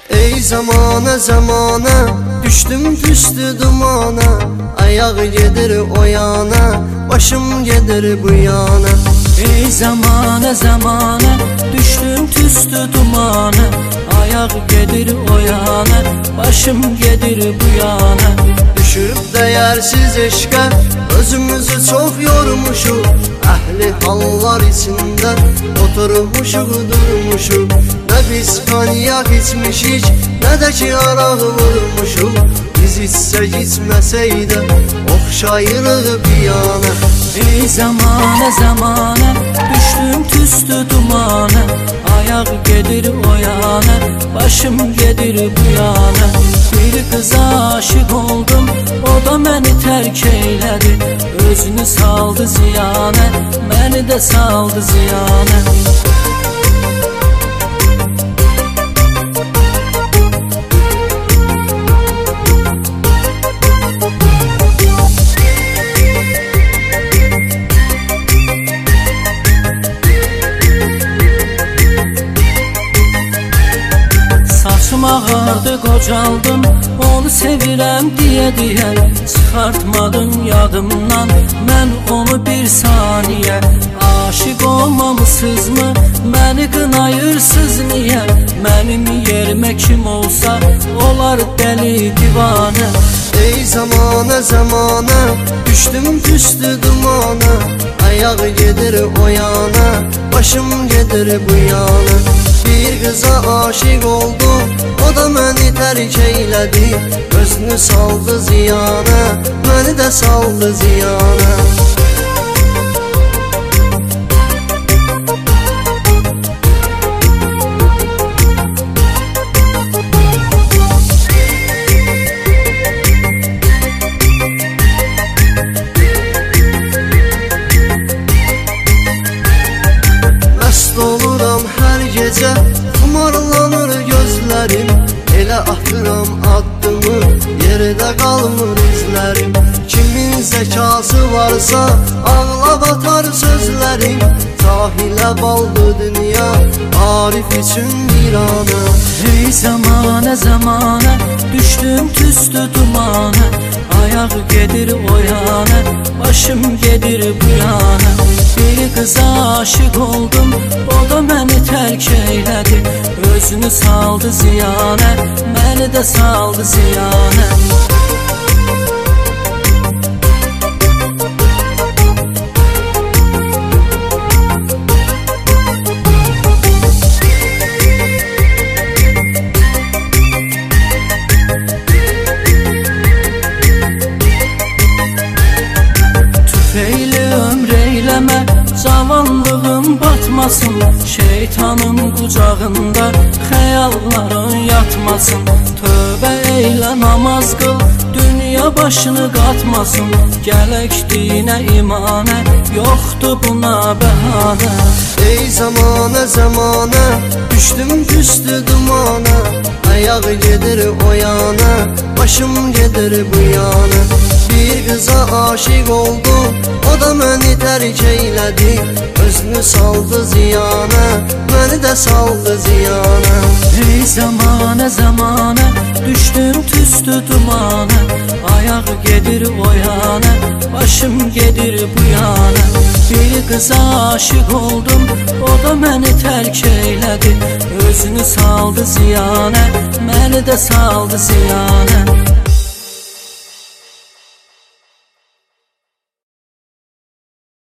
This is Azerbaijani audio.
Ey zamana zamana, düştüm tüstü dumana. Ayağı gedir o yana, başım gedir bu yana. Ey zamana zamana, düştüm tüstü dumana. Ayağı gedir o yana, başım gedir bu yana. Düşüp değersiz eşke, özümüzü çok yormuşuk. Ehli hallar içinde oturmuşuk durmuşuk. Ne biz kanyak içmişik, ne de ki araq vurmuşuk. Biz içsek içmeseydi oxşayırıq bir yana. Ey zamana zamana, düştüm tüstü dumana. Ayağı gedir o yana, başım gedir bu yana. Bir kıza aşık oldum, o da məni tərk eylədi. Özünü saldı ziyana, məni də saldı ziyana. Saçım ağardı, qocaldım, onu sevirəm deyə çıxartmadım yadımdan mən onu bir saniyə. Aşık olmamışsınızmı, məni qınayırsız niyə? Mənim yerimə kim olsa, olar dəli divanə. Ey zamana zamana, düştüm tüstü dumana. Ayağı gedir o yana, başım gedir bu yana. Bir kıza aşık oldum, o da məni tərk eylədi. Özünü saldı ziyana, məni də saldı ziyana. Məst oluram hər gecə, xumarlanır gözlərim. Elə atıram addımı, yerdə qalmır izlərim. Kimin zəkası varsa, ağla batar sözlərim. Cahilə baldı dünya, Arif üçün bir ana. Ey zamana zamana, düşdüm tüstü dumana. Ayağı gedir o yana, başım gedir bu yana. Bir kıza aşık oldum, o da məni tərk eylədi. Özünü saldı ziyana, məni də saldı ziyana. Tüfeyle ömr eyləmə, cavanlığım batmasın. Şeytanın qucağında xəyalların yatmasın. Tövbə eylə, namaz qıl, dünya başını qatmasın. Gələk dinə imanə, yoxdur buna bəhanə. Ey zamana zamana, düşdüm tüstü dumana. Ayağı gedir o yana, başım gedir bu yana. Bir kıza aşık oldum, o da məni tərk eylədi. Özünü saldı ziyana, məni də saldı ziyana. Ey zamana zamana, düşdüm tüstü dumana. Ayağı gedir o yana, başım gedir bu yana. Bir kıza aşık oldum, o da məni tərk eylədi. Özünü saldı ziyana, məni də saldı ziyana.